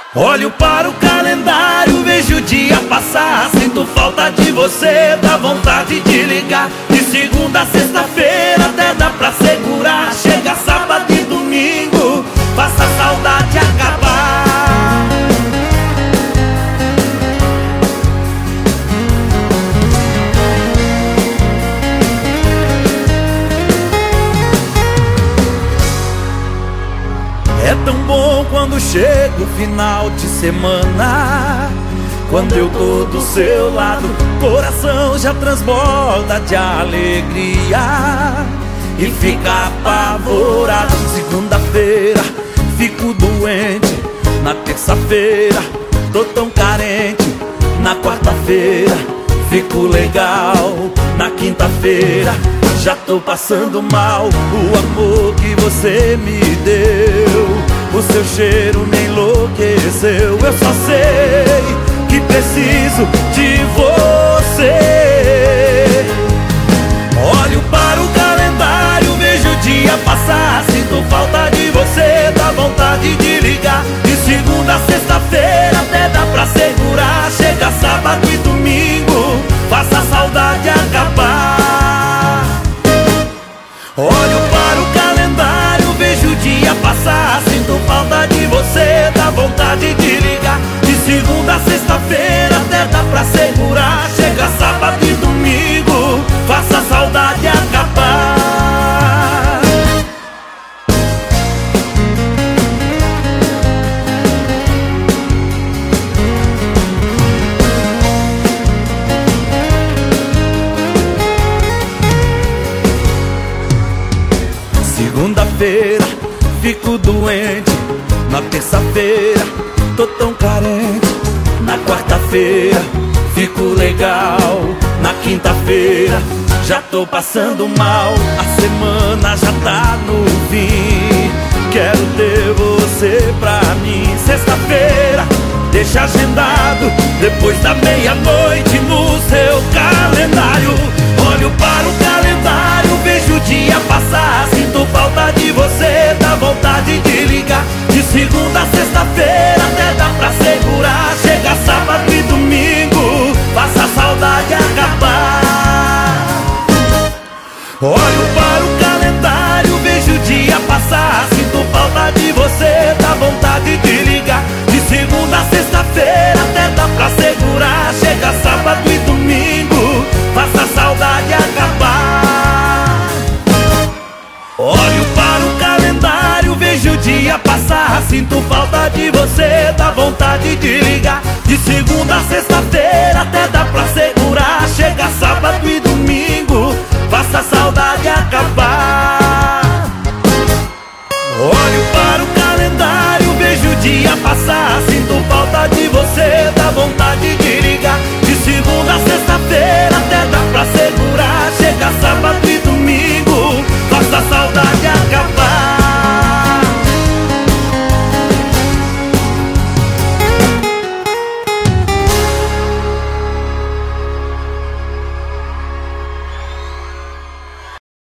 Olho para o calendário, vejo o dia passar. Sinto falta de você, dá vontade de ligar. De segunda a sexta-feira até dá pra segurar. Chega sábado e domingo, faça a saudade acabar. É tão bom quando chega o final de semana, quando eu tô do seu lado, coração já transborda de alegria e fica apavorado. Segunda-feira fico doente, na terça-feira tô tão carente, na quarta-feira fico legal, na quinta-feira já tô passando mal. O amor que você me deu, o seu cheiro me enlouqueceu. Eu só sei que preciso de você. Olho para o calendário, vejo o dia passar. Sinto falta de você, dá vontade de ligar. De segunda a sexta-feira até dá pra segurar. Chega sábado e domingo, faça a saudade acabar. Olho para o calendário, vejo o dia passar. Sinto falta de você, dá vontade de ligar. De segunda a sexta-feira até dá pra segurar. Chega sábado e domingo, faça a saudade acabar. Segunda-feira fico doente, na terça-feira tô tão carente, na quarta-feira fico legal, na quinta-feira já tô passando mal. A semana já tá no fim, quero ter você pra mim. Sexta-feira deixa agendado, depois da meia-noite no seu calendário. Olho para o calendário, vejo o dia passar. Sinto falta de você, dá vontade de ligar. De segunda a sexta-feira até dá pra segurar. Chega sábado e domingo, faça a saudade acabar. Olho para o calendário, vejo o dia passar. Sinto falta de você, dá vontade de ligar. De segunda a sexta-feira até dá pra segurar. Chega sábado e domingo, faça a saudade acabar. Olho para o calendário, vejo o dia passar. Sinto falta de você, dá vontade de ligar. De segunda a sexta-feira até dá